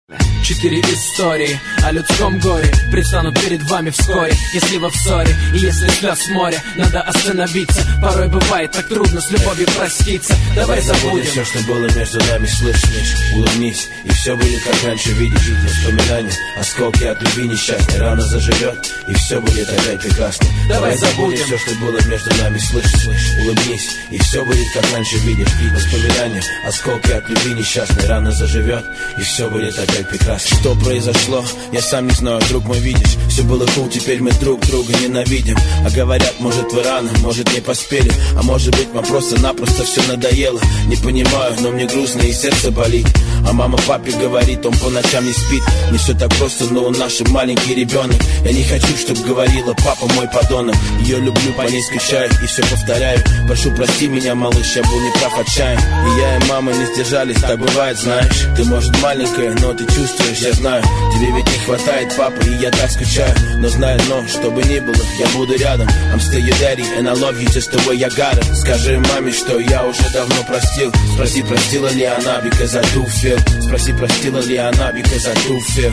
4 истории о людском горе предстанут перед вами вскоре. Если вы в ссоре и если слез море, надо остановиться. Порой бывает так трудно с любовью проститься. Давай забудем все, что было между нами, слышь, улыбнись, и все будет как раньше, видишь. Воспоминания, осколки от любви несчастной, рана заживет, и все будет опять прекрасно. Давай забудем все, что было между нами, слышь, улыбнись, и все будет как раньше, видишь. Воспоминания, осколки от любви несчастной, рана заживет, и все будет опять прекрасно. Что произошло, я сам не знаю, друг мой, видишь. Все было cool, теперь мы друг друга ненавидим. А говорят, может вы рано, может не поспели, а может быть вам просто-напросто все надоело. Не понимаю, но мне грустно и сердце болит. А мама папе говорит, он по ночам не спит. Не все так просто, но он наш маленький ребенок. Я не хочу, чтоб говорила, папа мой подонок. Ее люблю, по ней скучаю и все повторяю. Прошу, прости меня, малыш, я был неправ, отчаян. И я и мама не сдержались, так бывает, знаешь. Ты может маленькая, но ты чувствуешь, я знаю. Тебе ведь не хватает папы, и я так скучаю. Но знаю, что бы ни было, я буду рядом. I'm still your daddy, and I love you just the way I got it. Скажи маме, что я уже давно простил. Спроси, простила ли она, because I do feel. Спроси, простила ли она, because I do feel.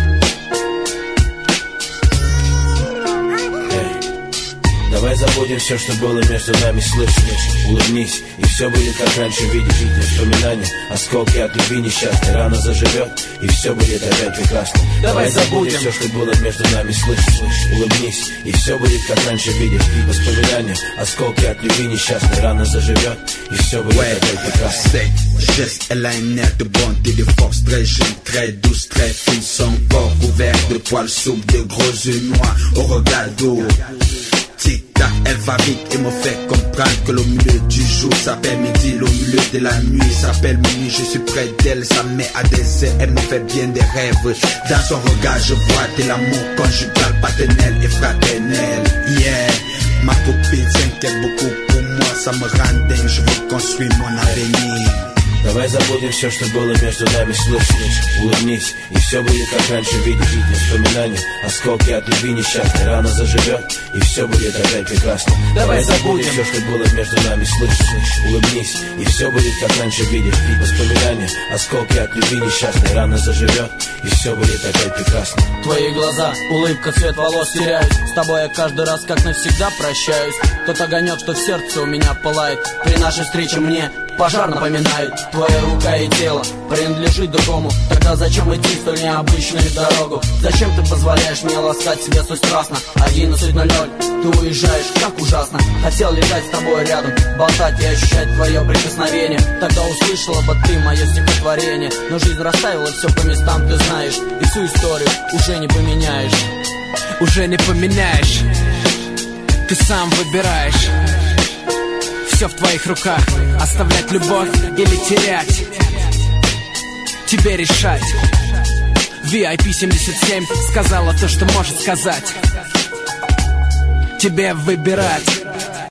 Давай забудем все, что было между нами, слышь, улыбнись, и все будет как раньше, видишь. Воспоминания, осколки от любви несчастной, рана заживет, и все будет опять прекрасно. Давай забудем все, что было между нами, слышь, улыбнись, и все будет как раньше, видишь. Воспоминания, осколки от любви несчастной, рана заживет, и все будет опять прекрасно. Geste, elle a un air de bonté, de force, très jeune, très douce, très fine, son corps couvert de poils souples, de gros yeux noirs au regard d'eau. Tic-tac, elle va vite et me fait comprendre que le milieu du jour s'appelle midi, le milieu de la nuit s'appelle minuit. Je suis près d'elle, ça me met à des airs, elle me fait bien des rêves. Dans son regard, je vois de l'amour conjugal, paternel et fraternel. Yeah, ma copine s'inquiète beaucoup pour moi, ça me rend dingue, je veux construire mon avenir. Давай забудем все, что было между нами, слышь, улыбнись, и все будет как раньше, видишь. Воспоминания, осколки от любви несчастной, рана заживет, и все будет опять прекрасно. Давай забудем все, что было между нами, слышь, улыбнись, и все будет как раньше, видишь. Воспоминания, осколки от любви несчастной, рана заживет, и все будет опять прекрасно. Твои глаза, улыбка, цвет волос теряюсь. С тобой я каждый раз как навсегда прощаюсь. Тот огонек, что в сердце у меня пылает, при нашей встрече мне пожар напоминает. Твоя рука и тело принадлежит другому. Тогда зачем идти столь необычную дорогу? Зачем ты позволяешь мне ласкать себя столь страстно? 11:00, ты уезжаешь, как ужасно. Хотел лежать с тобой рядом, болтать и ощущать твое прикосновение. Тогда услышала бы ты мое стихотворение. Но жизнь расставила все по местам, ты знаешь. И всю историю уже не поменяешь. Уже не поменяешь. Ты сам выбираешь. Все в твоих руках. Оставлять любовь или терять, тебе решать. VIP 77 сказала то, что может сказать. Тебе выбирать.